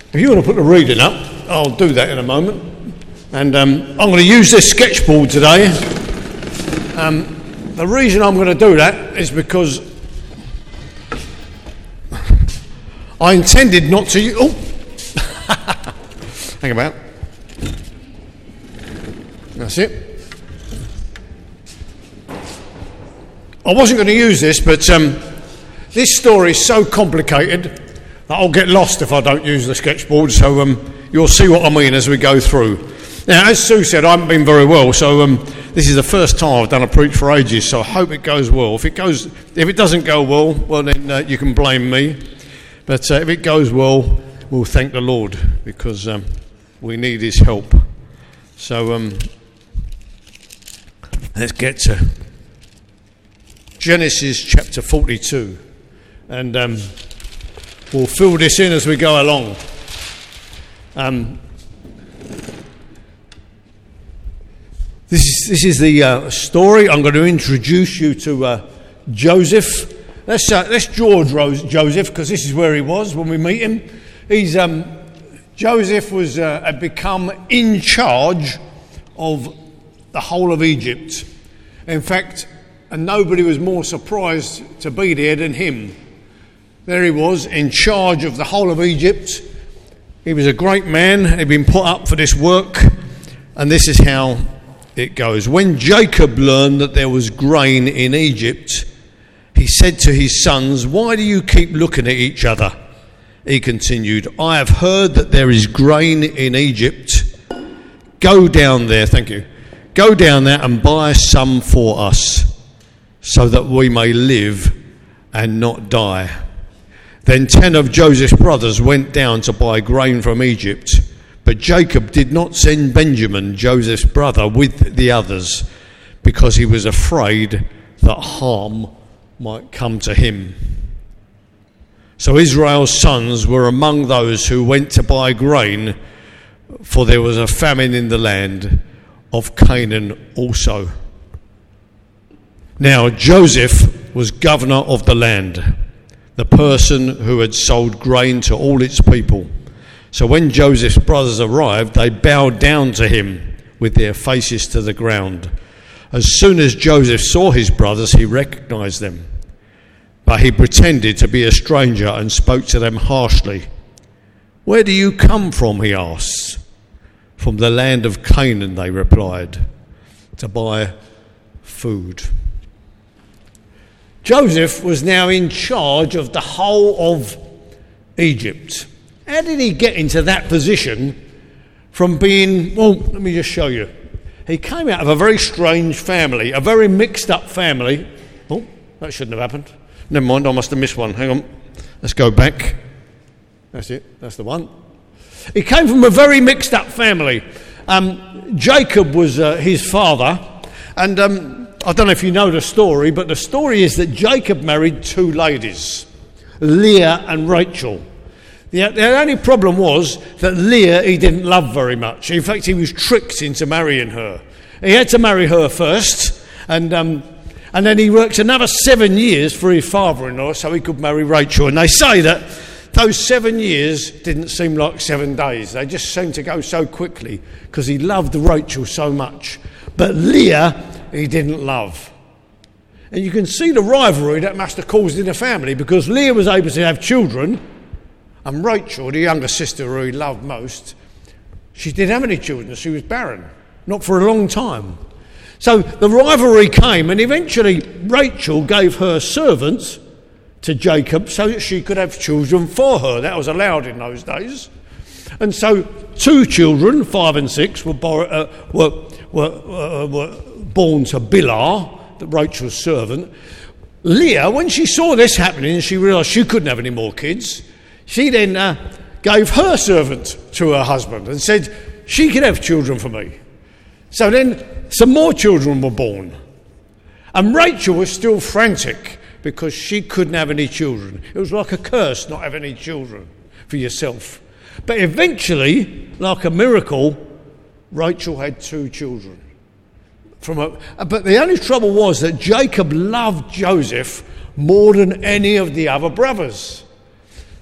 If you want to put the reading up, I'll do that in a moment. And I'm going to use this sketchboard today. The reason I'm going to do that is because I intended not to... Oh! Hang about. That's it. I wasn't going to use this, but this story is so complicated that I'll get lost if I don't use the sketchboard, so you'll see what I mean as we go through. Now, as Sue said, I haven't been very well, so this is the first time I've done a preach for ages, so I hope it goes well. If it doesn't go well, then you can blame me. But if it goes well, we'll thank the Lord, because we need his help. So let's get to Genesis chapter 42, and we'll fill this in as we go along. This is the story. I'm going to introduce you to Joseph. Let's draw Joseph, because this is where he was when we meet him. Joseph had become in charge of the whole of Egypt. In fact, and nobody was more surprised to be there than him. There he was, in charge of the whole of Egypt. He was a great man. He'd been put up for this work, and this is how it goes. When Jacob learned that there was grain in Egypt, he said to his sons, "Why do you keep looking at each other?" He continued, "I have heard that there is grain in Egypt. Go down there," thank you, "go down there and buy some for us, so that we may live and not die." Then 10 of Joseph's brothers went down to buy grain from Egypt. But Jacob did not send Benjamin, Joseph's brother, with the others, because he was afraid that harm might come to him. So Israel's sons were among those who went to buy grain, for there was a famine in the land of Canaan also. Now Joseph was governor of the land, the person who had sold grain to all its people. So when Joseph's brothers arrived, they bowed down to him with their faces to the ground. As soon as Joseph saw his brothers, he recognized them. But he pretended to be a stranger and spoke to them harshly. "Where do you come from?" he asked. "From the land of Canaan," they replied, "to buy food." Joseph was now in charge of the whole of Egypt. How did he get into that position from being, well, let me just show you. He came out of a very strange family, a very mixed up family. Oh, that shouldn't have happened. Never mind, I must have missed one. Hang on. Let's go back. That's it. That's the one. He came from a very mixed up family. Jacob was his father. And I don't know if you know the story, but the story is that Jacob married two ladies, Leah and Rachel. The only problem was that Leah he didn't love very much. In fact, he was tricked into marrying her. He had to marry her first, and then he worked another 7 years for his father-in-law so he could marry Rachel. And they say that those 7 years didn't seem like 7 days. They just seemed to go so quickly because he loved Rachel so much. But Leah he didn't love. And you can see the rivalry that must have caused in the family, because Leah was able to have children, and Rachel, the younger sister who he loved most, she didn't have any children. She was barren, not for a long time. So the rivalry came, and eventually Rachel gave her servants to Jacob so that she could have children for her. That was allowed in those days. And so 2 children, 5 and 6, were born to Bilhah, Rachel's servant. Leah, when she saw this happening and she realised she couldn't have any more kids, she then gave her servant to her husband and said she could have children for me. So then some more children were born. And Rachel was still frantic because she couldn't have any children. It was like a curse not having any children for yourself. But eventually, like a miracle, Rachel had 2 children. But the only trouble was that Jacob loved Joseph more than any of the other brothers.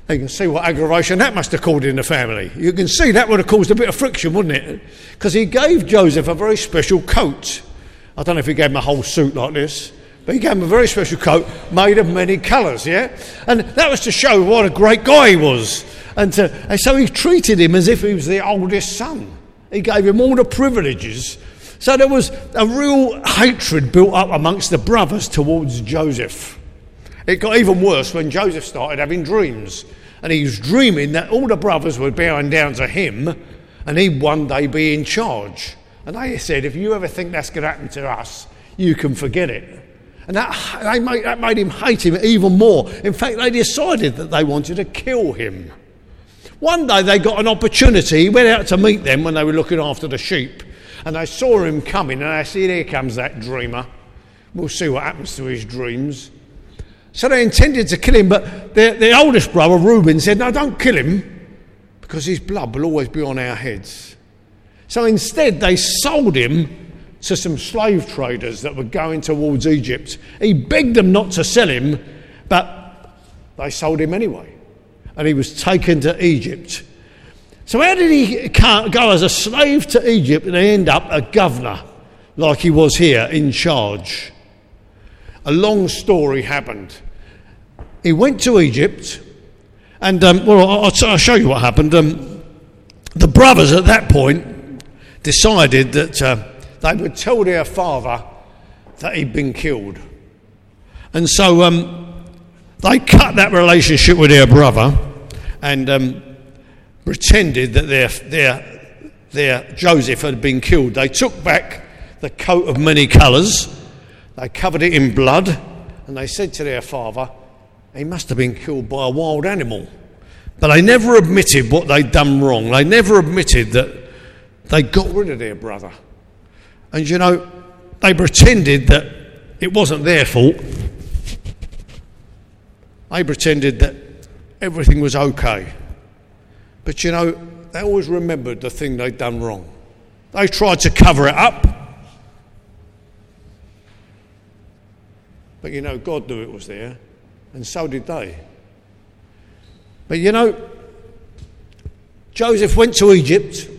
You can see what aggravation that must have caused in the family. You can see that would have caused a bit of friction, wouldn't it? Because he gave Joseph a very special coat. I don't know if he gave him a whole suit like this, but he gave him a very special coat made of many colours, yeah? And that was to show what a great guy he was. And so he treated him as if he was the oldest son. He gave him all the privileges. So there was a real hatred built up amongst the brothers towards Joseph. It got even worse when Joseph started having dreams. And he was dreaming that all the brothers were bowing down to him and he'd one day be in charge. And they said, if you ever think that's going to happen to us, you can forget it. And that made him hate him even more. In fact, they decided that they wanted to kill him. One day they got an opportunity. He went out to meet them when they were looking after the sheep. And they saw him coming and they said, here comes that dreamer. We'll see what happens to his dreams. So they intended to kill him, but their oldest brother, Reuben, said, no, don't kill him, because his blood will always be on our heads. So instead, they sold him to some slave traders that were going towards Egypt. He begged them not to sell him, but they sold him anyway. And he was taken to Egypt. So how did he go as a slave to Egypt and end up a governor, like he was here, in charge? A long story happened. He went to Egypt, and I'll show you what happened. The brothers at that point decided that they would tell their father that he'd been killed, and so they cut that relationship with their brother and pretended that their Joseph had been killed. They took back the coat of many colours. They covered it in blood, and they said to their father, he must have been killed by a wild animal. But they never admitted what they'd done wrong. They never admitted that they got rid of their brother. And you know, they pretended that it wasn't their fault. They pretended that everything was okay. But you know, they always remembered the thing they'd done wrong. They tried to cover it up. But you know, God knew it was there, and so did they. But you know, Joseph went to Egypt.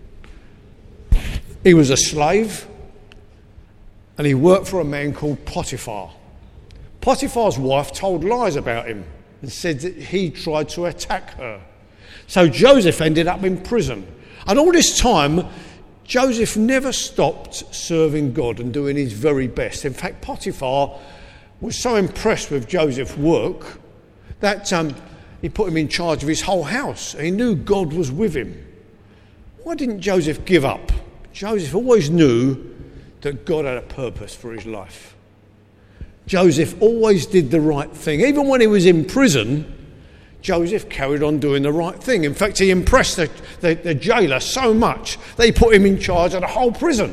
He was a slave, and he worked for a man called Potiphar. Potiphar's wife told lies about him and said that he tried to attack her. So Joseph ended up in prison. And all this time, Joseph never stopped serving God and doing his very best. In fact, Potiphar was so impressed with Joseph's work that he put him in charge of his whole house. He knew God was with him. Why didn't Joseph give up? Joseph always knew that God had a purpose for his life. Joseph always did the right thing. Even when he was in prison, Joseph carried on doing the right thing. In fact, he impressed the jailer so much that he put him in charge of the whole prison.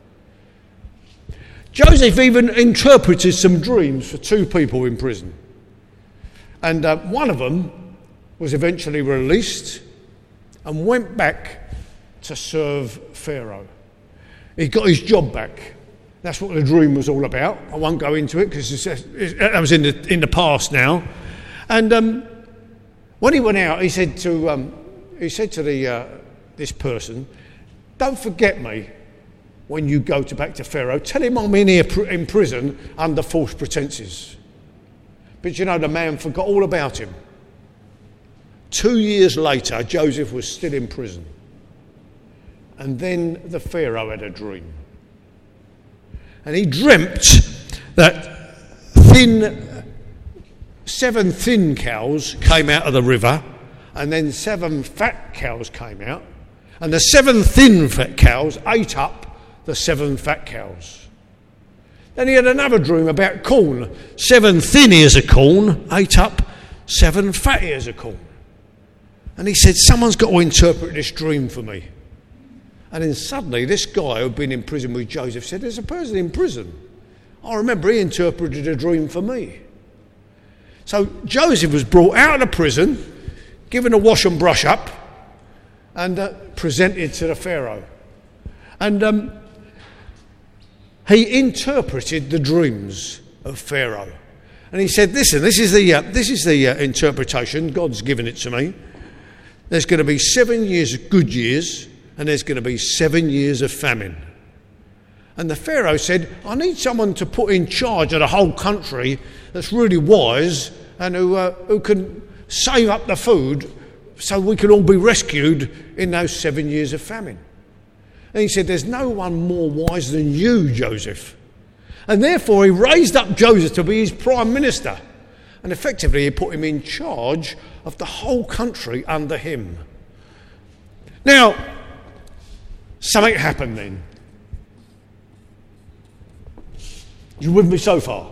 Joseph even interpreted some dreams for two people in prison. And one of them was eventually released and went back to serve Pharaoh. He got his job back. That's what the dream was all about. I won't go into it because that was in the past now. And when he went out, he said to this person, "Don't forget me when you go back to Pharaoh. Tell him I'm in here in prison under false pretenses." But you know, the man forgot all about him. 2 years later, Joseph was still in prison. And then the Pharaoh had a dream. And he dreamt that 7 thin cows came out of the river, and then 7 fat cows came out, and the 7 thin fat cows ate up the 7 fat cows. Then he had another dream about corn. 7 thin ears of corn ate up 7 fat ears of corn. And he said, someone's got to interpret this dream for me. And then suddenly this guy who'd been in prison with Joseph said, there's a person in prison. I remember he interpreted a dream for me. So Joseph was brought out of the prison, given a wash and brush up, and presented to the Pharaoh. And he interpreted the dreams of Pharaoh. And he said, listen, this is the interpretation. God's given it to me. There's going to be 7 years of good years, and there's going to be 7 years of famine. And the Pharaoh said, I need someone to put in charge of the whole country that's really wise and who can save up the food so we can all be rescued in those 7 years of famine. And he said, there's no one more wise than you, Joseph. And therefore he raised up Joseph to be his prime minister. And effectively he put him in charge of the whole country under him. Now, something happened then. You with me so far?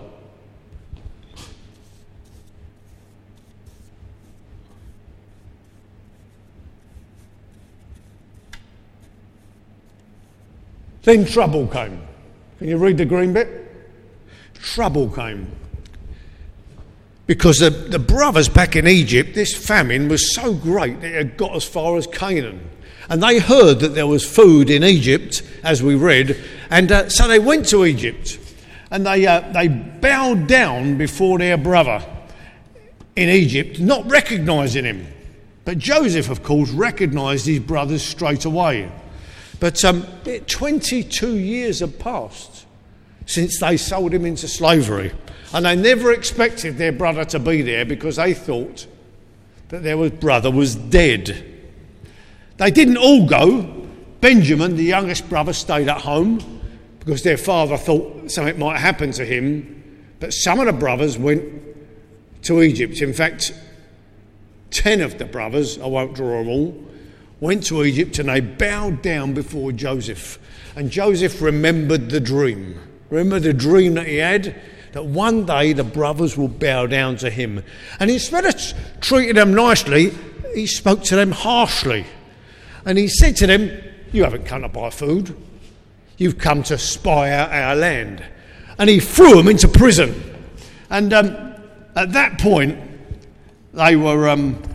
Then trouble came. Can you read the green bit? Trouble came. Because the brothers back in Egypt, this famine was so great that it had got as far as Canaan. And they heard that there was food in Egypt, as we read, and so they went to Egypt. And they bowed down before their brother in Egypt, not recognising him. But Joseph, of course, recognised his brothers straight away. But 22 years had passed since they sold him into slavery. And they never expected their brother to be there because they thought that their brother was dead. They didn't all go. Benjamin, the youngest brother, stayed at home because their father thought something might happen to him. But some of the brothers went to Egypt. In fact, 10 of the brothers, I won't draw them all, went to Egypt and they bowed down before Joseph. And Joseph remembered the dream. Remember the dream that he had? That one day the brothers will bow down to him. And instead of treating them nicely, he spoke to them harshly. And he said to them, you haven't come to buy food. You've come to spy out our land. And he threw them into prison. And at that point, they were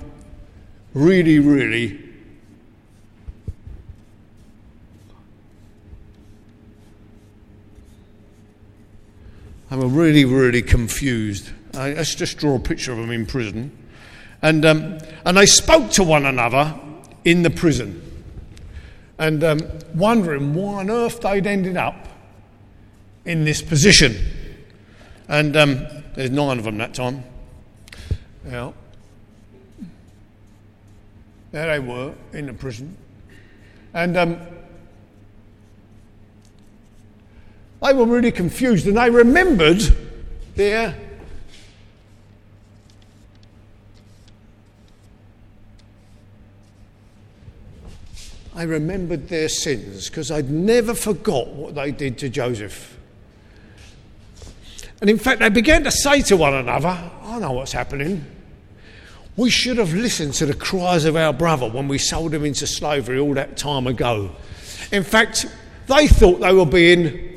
really confused. Let's just draw a picture of them in prison. And they spoke to one another in the prison. And wondering why on earth they'd ended up in this position. And there's 9 of them that time. Now, there they were in the prison. And they were really confused, and they remembered their sins, because they'd never forgot what they did to Joseph. And in fact, they began to say to one another, I know what's happening. We should have listened to the cries of our brother when we sold him into slavery all that time ago. In fact, they thought they were being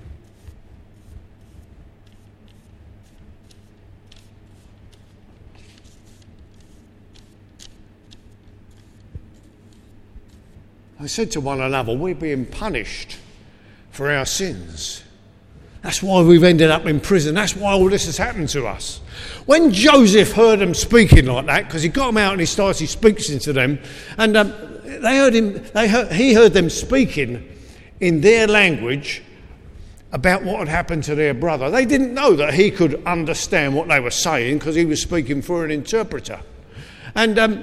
I said to one another, we're being punished for our sins. That's why we've ended up in prison. That's why all this has happened to us. When Joseph heard them speaking like that, because he got them out and he started speaking to them, and he heard them speaking in their language about what had happened to their brother. They didn't know that he could understand what they were saying because he was speaking for an interpreter. And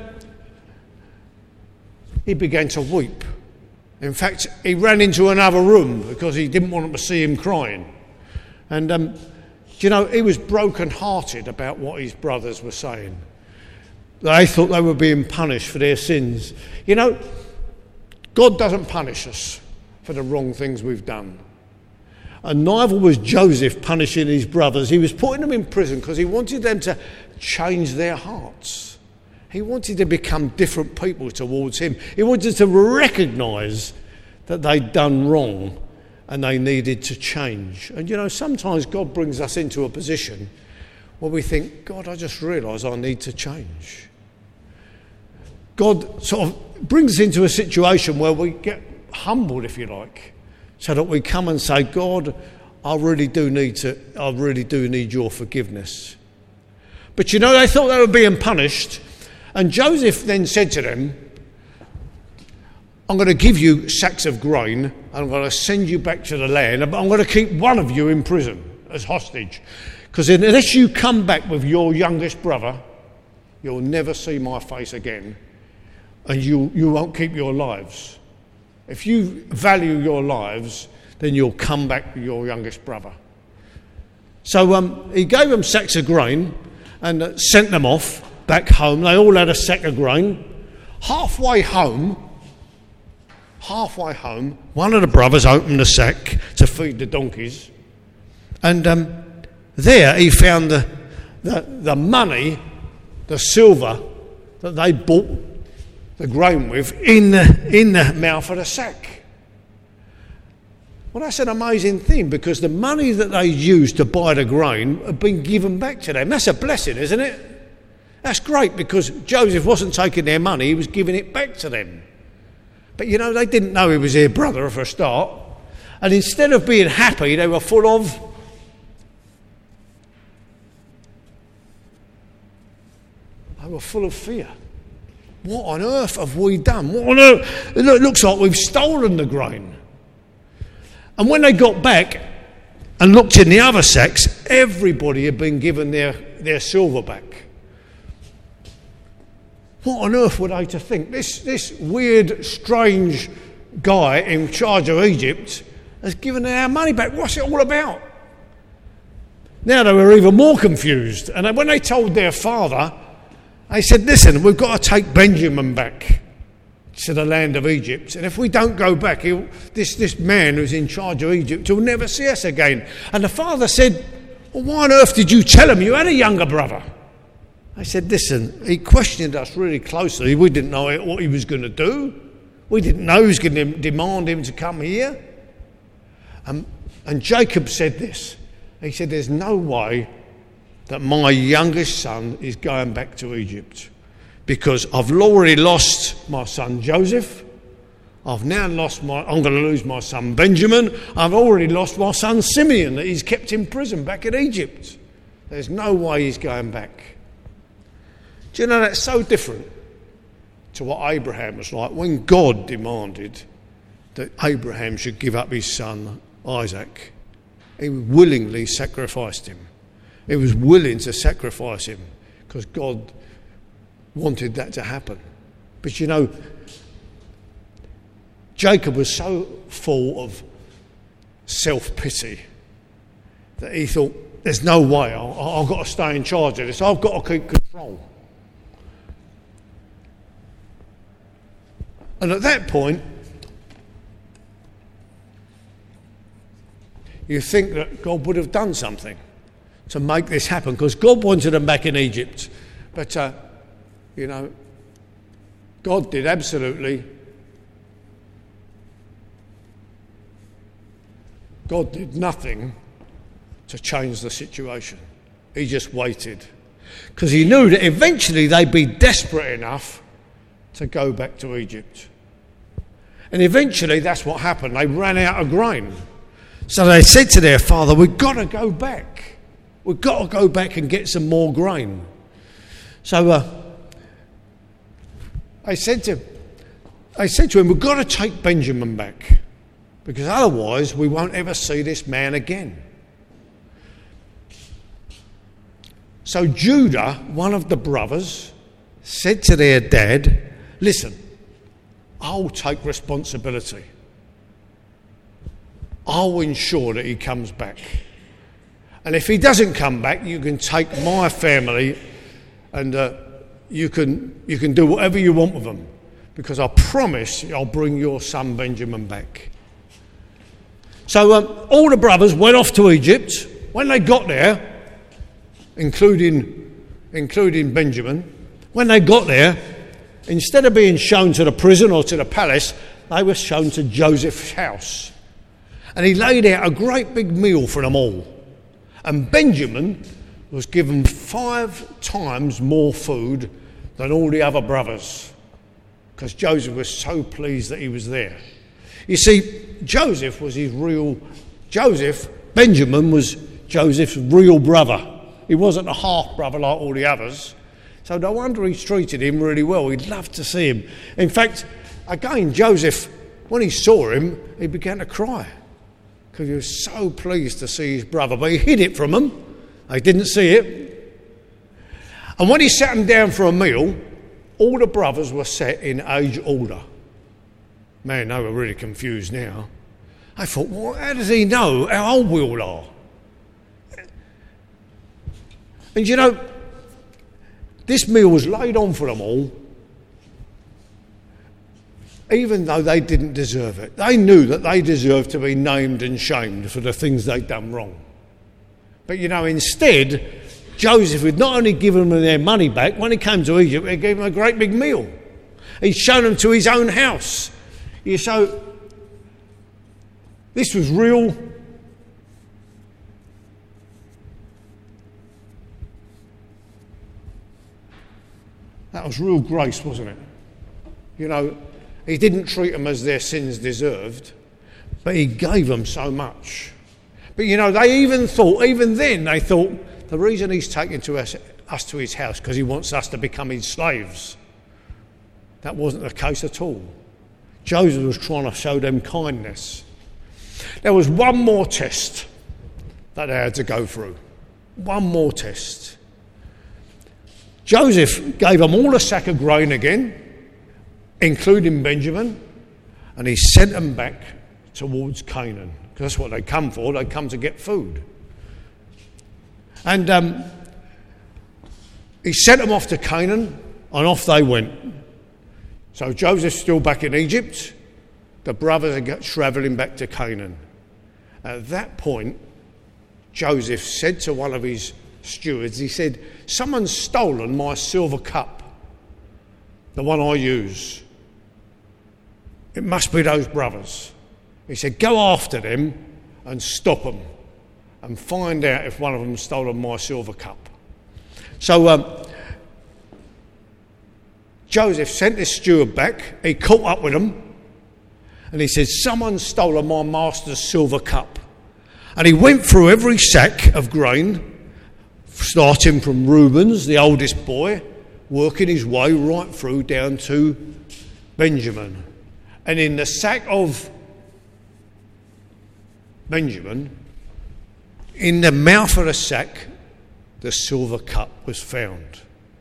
he began to weep. In fact, he ran into another room because he didn't want them to see him crying. And, he was broken-hearted about what his brothers were saying. They thought they were being punished for their sins. God doesn't punish us for the wrong things we've done. And neither was Joseph punishing his brothers. He was putting them in prison because he wanted them to change their hearts. He wanted to become different people towards him. He wanted to recognise that they'd done wrong and they needed to change. And sometimes God brings us into a position where we think, God, I just realise I need to change. God sort of brings us into a situation where we get humbled, if you like, so that we come and say, God, I really do need your forgiveness. But you know, they thought they were being punished. And Joseph then said to them, I'm going to give you sacks of grain. I'm going to send you back to the land. But I'm going to keep one of you in prison as hostage. Because unless you come back with your youngest brother, you'll never see my face again. And you won't keep your lives. If you value your lives, then you'll come back with your youngest brother. So he gave them sacks of grain and sent them off back home. They all had a sack of grain. Halfway home, one of the brothers opened the sack to feed the donkeys. And there he found the money, the silver that they bought the grain with in the mouth of the sack. Well, that's an amazing thing, because the money that they used to buy the grain had been given back to them. That's a blessing, isn't it? That's great, because Joseph wasn't taking their money, he was giving it back to them. But you know, they didn't know he was their brother for a start. And instead of being happy, they were full of fear. What on earth have we done? What on earth? It looks like we've stolen the grain. And when they got back and looked in the other sacks, everybody had been given their silver back. What on earth were they to think? This weird, strange guy in charge of Egypt has given our money back. What's it all about? Now they were even more confused. And when they told their father, they said, listen, we've got to take Benjamin back to the land of Egypt. And if we don't go back, this man who's in charge of Egypt will never see us again. And the father said, well, why on earth did you tell him you had a younger brother? I said, listen, he questioned us really closely. We didn't know what he was going to do. We didn't know he was going to demand him to come here. And Jacob said this. He said, there's no way that my youngest son is going back to Egypt, because I've already lost my son Joseph. I'm going to lose my son Benjamin. I've already lost my son Simeon, that he's kept in prison back in Egypt. There's no way he's going back. Do you know, that's so different to what Abraham was like when God demanded that Abraham should give up his son Isaac. He willingly sacrificed him. He was willing to sacrifice him because God wanted that to happen. But you know, Jacob was so full of self-pity that he thought, there's no way, I've got to stay in charge of this. I've got to keep control. And at that point, you think that God would have done something to make this happen, because God wanted them back in Egypt. But, you know, God did absolutely. God did nothing to change the situation. He just waited. Because he knew that eventually they'd be desperate enough to go back to Egypt. And eventually that's what happened. They ran out of grain. So they said to their father, we've got to go back. We've got to go back and get some more grain. So I said to him, we've got to take Benjamin back, because otherwise we won't ever see this man again. So Judah, one of the brothers, said to their dad, listen, I'll take responsibility. I'll ensure that he comes back. And if he doesn't come back, you can take my family and you can do whatever you want with them, because I promise I'll bring your son Benjamin back. So all the brothers went off to Egypt. When they got there, including Benjamin, when they got there, instead of being shown to the prison or to the palace, they were shown to Joseph's house. And he laid out a great big meal for them all. And Benjamin was given 5 times more food than all the other brothers, because Joseph was so pleased that he was there. You see, Joseph Benjamin was Joseph's real brother. He wasn't a half-brother like all the others. So no wonder he's treated him really well. He'd love to see him. In fact, again, Joseph, when he saw him, he began to cry because he was so pleased to see his brother. But he hid it from them. They didn't see it. And when he sat them down for a meal, all the brothers were set in age order. Man, they were really confused now. I thought, well, how does he know how old we all are? And you know, this meal was laid on for them all, even though they didn't deserve it. They knew that they deserved to be named and shamed for the things they'd done wrong. But you know, instead, Joseph had not only given them their money back, when he came to Egypt, he gave them a great big meal. He'd shown them to his own house. So, this was real. That was real grace, wasn't it? You know, he didn't treat them as their sins deserved, but he gave them so much. But you know, even then they thought, the reason he's taken us to his house because he wants us to become his slaves. That wasn't the case at all. Joseph was trying to show them kindness. There was one more test that they had to go through. One more test. Joseph gave them all a sack of grain again, including Benjamin, and he sent them back towards Canaan, because that's what they come for. They come to get food. And he sent them off to Canaan, and off they went. So Joseph's still back in Egypt. The brothers are travelling back to Canaan. At that point, Joseph said to one of his stewards, he said, someone's stolen my silver cup, the one I use. It must be those brothers. He said, go after them and stop them and find out if one of them's stolen my silver cup. So Joseph sent this steward back. He caught up with them and he said, someone's stolen my master's silver cup. And he went through every sack of grain, starting from Reuben's, the oldest boy, working his way right through down to Benjamin. And in the sack of Benjamin, in the mouth of the sack, the silver cup was found.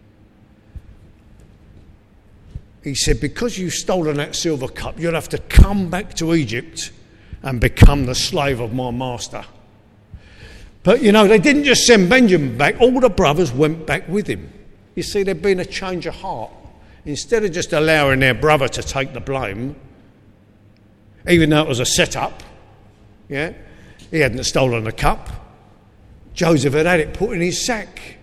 He said, because you've stolen that silver cup, you'll have to come back to Egypt and become the slave of my master. But, you know, they didn't just send Benjamin back. All the brothers went back with him. You see, there'd been a change of heart. Instead of just allowing their brother to take the blame, even though it was a set-up, yeah, he hadn't stolen the cup. Joseph had it put in his sack.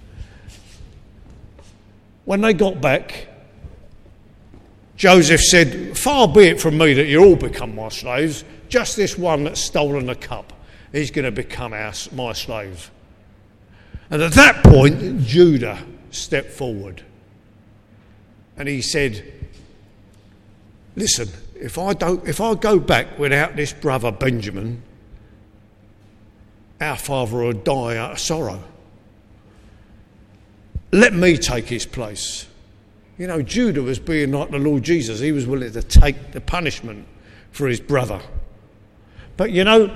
When they got back, Joseph said, far be it from me that you all become my slaves. Just this one that's stolen the cup, he's going to become my slave. And at that point, Judah stepped forward. And he said, listen, if I go back without this brother Benjamin, our father will die out of sorrow. Let me take his place. You know, Judah was being like the Lord Jesus. He was willing to take the punishment for his brother. But you know,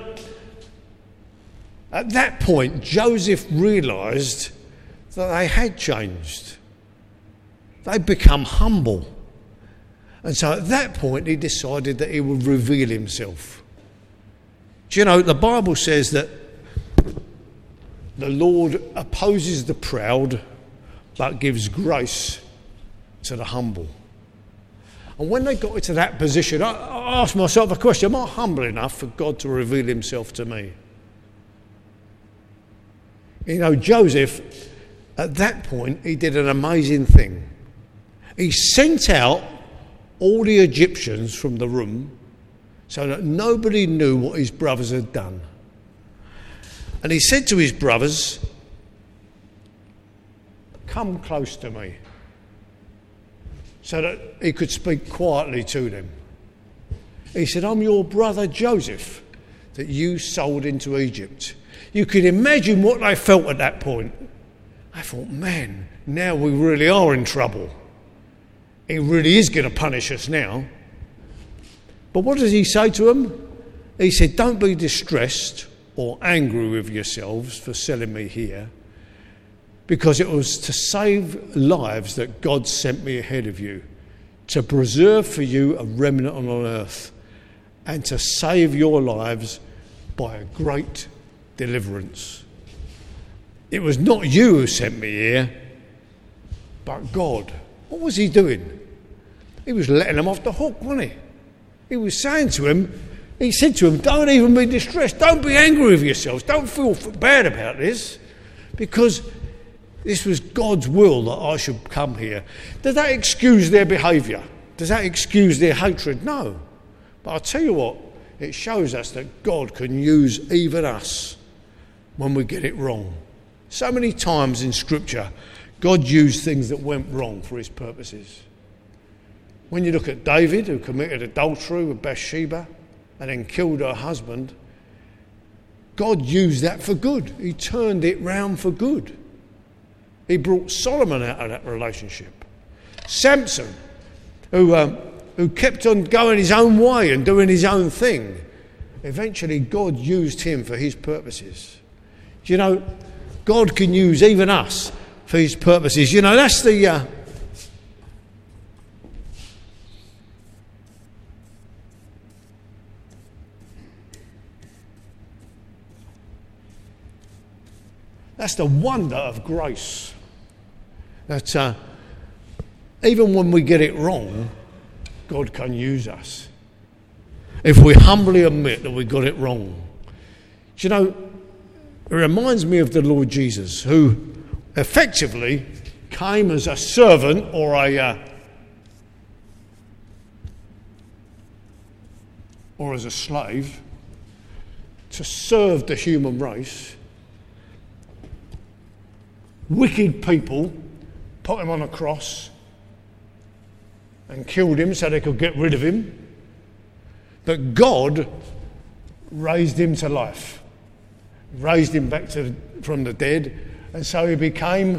at that point, Joseph realised that they had changed. They'd become humble. And so at that point, he decided that he would reveal himself. Do you know, the Bible says that the Lord opposes the proud, but gives grace to the humble. And when they got into that position, I asked myself a question, am I humble enough for God to reveal himself to me? You know, Joseph, at that point, he did an amazing thing. He sent out all the Egyptians from the room so that nobody knew what his brothers had done. And he said to his brothers, come close to me, so that he could speak quietly to them. He said, I'm your brother Joseph, that you sold into Egypt. You can imagine what they felt at that point. I thought, man, now we really are in trouble. He really is going to punish us now. But what does he say to them? He said, don't be distressed or angry with yourselves for selling me here, because it was to save lives that God sent me ahead of you, to preserve for you a remnant on earth, and to save your lives by a great deliverance. It was not you who sent me here, but God. What was he doing? He was letting them off the hook, wasn't he? He was saying to him, he said to him, don't even be distressed, don't be angry with yourselves, don't feel bad about this, because this was God's will that I should come here. Does that excuse their behaviour? Does that excuse their hatred? No. But I'll tell you what, it shows us that God can use even us when we get it wrong. So many times in Scripture, God used things that went wrong for his purposes. When you look at David, who committed adultery with Bathsheba and then killed her husband, God used that for good. He turned it round for good. He brought Solomon out of that relationship. Samson, who kept on going his own way and doing his own thing, eventually God used him for his purposes. Do you know, God can use even us for his purposes. You know, that's the... That's the wonder of grace. That even when we get it wrong, God can use us. If we humbly admit that we got it wrong. Do you know, it reminds me of the Lord Jesus, who effectively came as a servant or as a slave to serve the human race. Wicked people put him on a cross and killed him so they could get rid of him. But God raised him to life, raised him back from the dead, and so he became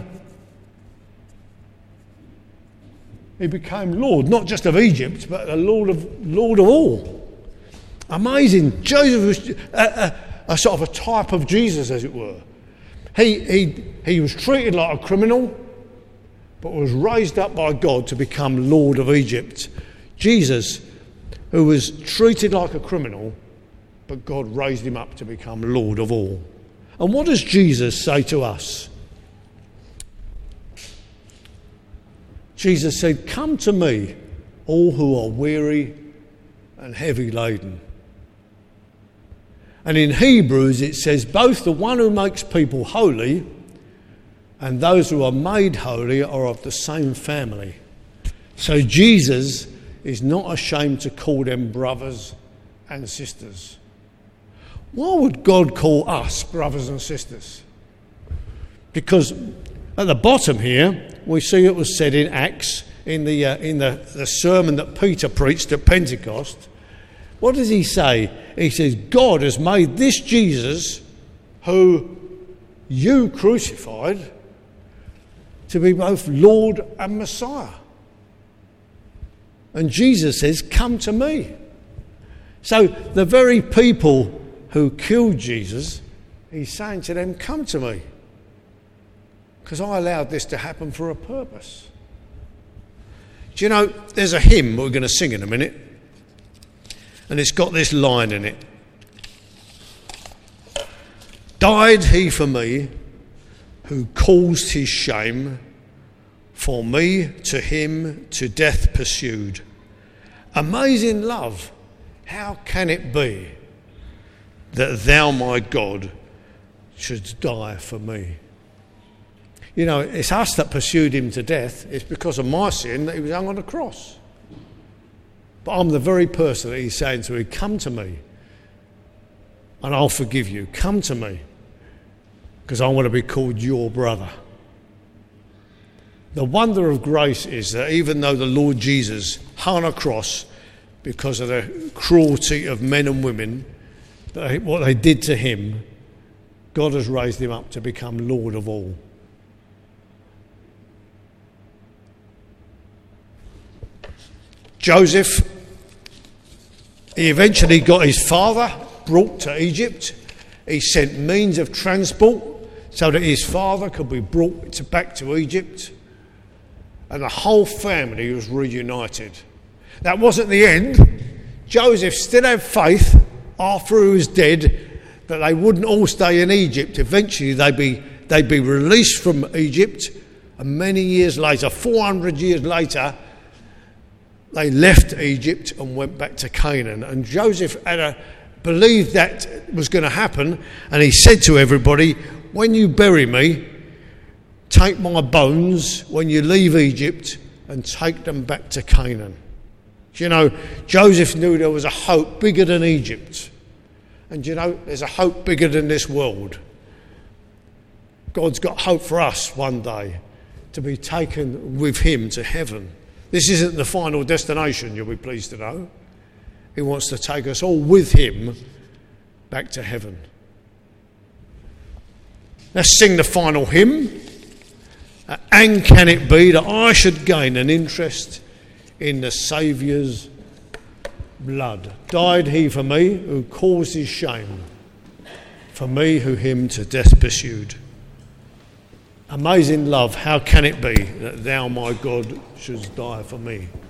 Lord, not just of Egypt, but the Lord of all. Amazing. Joseph was a sort of a type of Jesus, as it were. He was treated like a criminal, but was raised up by God to become Lord of Egypt. Jesus, who was treated like a criminal, but God raised him up to become Lord of all. And what does Jesus say to us? Jesus said, "Come to me, all who are weary and heavy laden." And in Hebrews it says, both the one who makes people holy and those who are made holy are of the same family. So Jesus is not ashamed to call them brothers and sisters. Why would God call us brothers and sisters? Because at the bottom here, we see it was said in Acts, in the sermon that Peter preached at Pentecost. What does he say? He says, God has made this Jesus, who you crucified, to be both Lord and Messiah. And Jesus says, come to me. So the very people who killed Jesus, he's saying to them, come to me. Because I allowed this to happen for a purpose. Do you know, there's a hymn we're going to sing in a minute. And it's got this line in it. Died he for me, who caused his shame, for me to him to death pursued. Amazing love, how can it be that thou, my God, shouldst die for me? You know, it's us that pursued him to death. It's because of my sin that he was hung on the cross. But I'm the very person that he's saying to, come to me and I'll forgive you. Come to me because I want to be called your brother. The wonder of grace is that even though the Lord Jesus hung on a cross because of the cruelty of men and women, what they did to him, God has raised him up to become Lord of all. Joseph, he eventually got his father brought to Egypt. He sent means of transport so that his father could be brought back to Egypt. And the whole family was reunited. That wasn't the end. Joseph still had faith after he was dead that they wouldn't all stay in Egypt. Eventually they'd be released from Egypt, and many years later, 400 years later, they left Egypt and went back to Canaan. And Joseph believed that was going to happen, and he said to everybody, when you bury me, take my bones when you leave Egypt and take them back to Canaan. You know, Joseph knew there was a hope bigger than Egypt. And you know, there's a hope bigger than this world. God's got hope for us one day to be taken with him to heaven. This isn't the final destination, you'll be pleased to know. He wants to take us all with him back to heaven. Let's sing the final hymn. And can it be that I should gain an interest in the Saviour's blood? Died he for me who caused his shame, for me who him to death pursued. Amazing love, how can it be that thou, my God, shouldst die for me?